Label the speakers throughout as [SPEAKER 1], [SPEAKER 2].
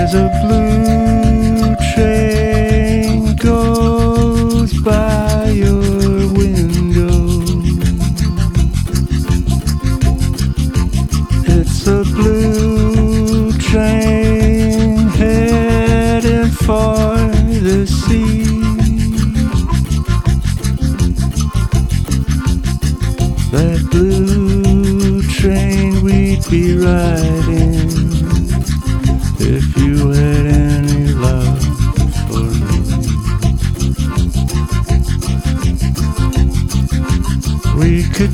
[SPEAKER 1] There's a blue train goes by your window. It's a blue train heading for the sea. That blue train we'd be riding if you had any love for me. We could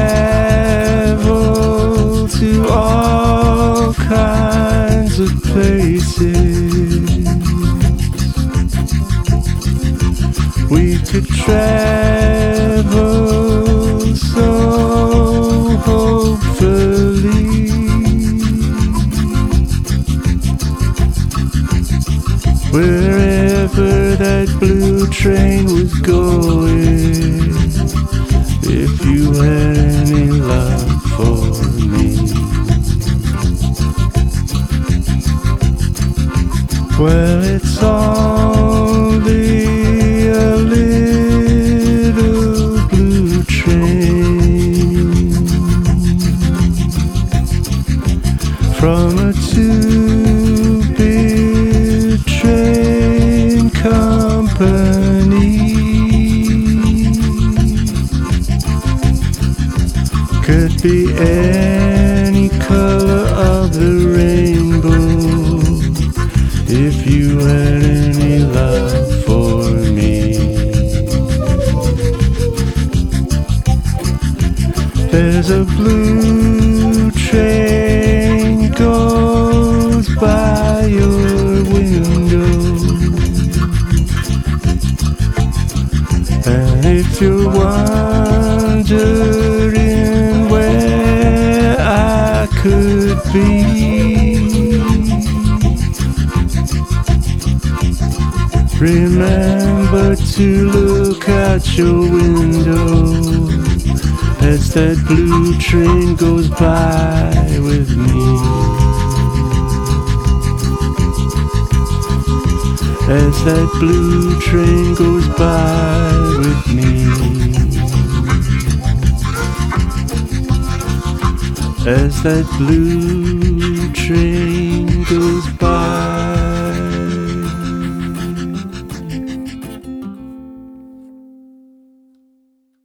[SPEAKER 1] travel to all kinds of places. We could travel so hopefully. Wherever that blue train was going, if you had any love for me. Well, it's only a little blue train from a two-bit train company. Could be any color of the rainbow if you had any love for me. There's a blue train goes by your window. And if you're wondering where I could be, remember to look out your window as that blue train goes by with me. As that blue train goes by with me. As that blue train goes